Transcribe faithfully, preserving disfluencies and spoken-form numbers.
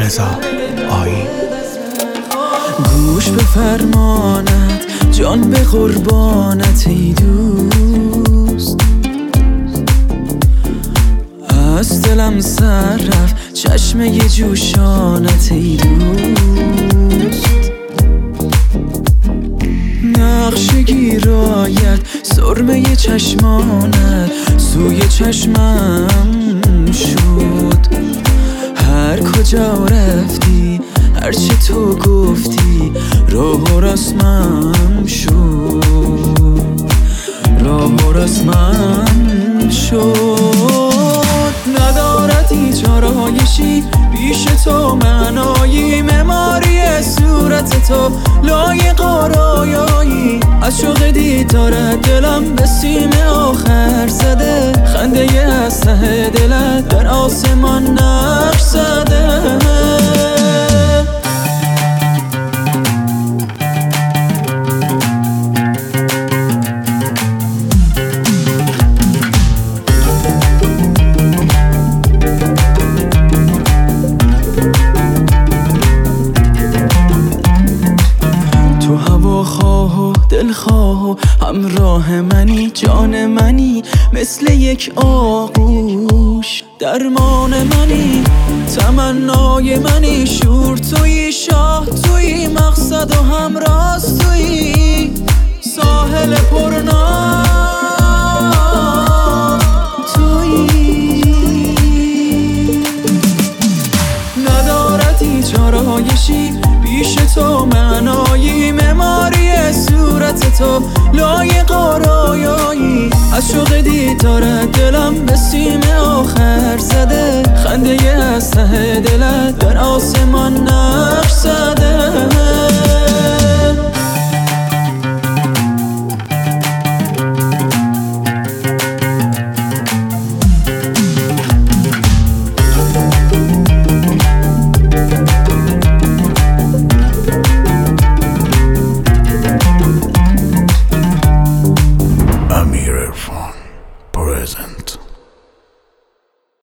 رضا آیین. گوش به فرمانت، جان به قربانت ای دوست. از دلم سر رفت چشمه جوشانت ای دوست. نقش گیراید سرمه چشمانت سوی چشمم شد. هر کجا رفتی هرچه تو گفتی راه و رسمم شد، راه و رسمم شد. ندارد هیچ آرایشی پیش تو معنایی، معماری صورت تو لایق آرایایی. از شوق دیدارت دلم به سیم آخر زده، خنده از ته دلت در آسمان نقش زده. تو هواخواه و دلخواه و همراه منی، جان منی مثل یک آغوش. درمان منی، تمنای منی، شور تویی، شاه تویی، مقصد و همراز تویی. ساحل پرناز تویی. ندارد هیچ آرایشی پیش تو معنایی، معماری صورت تو لایق آرایایی. از شوق دیدارت دلم به سیم آخر زده، خنده از ته دلت در آسمان نه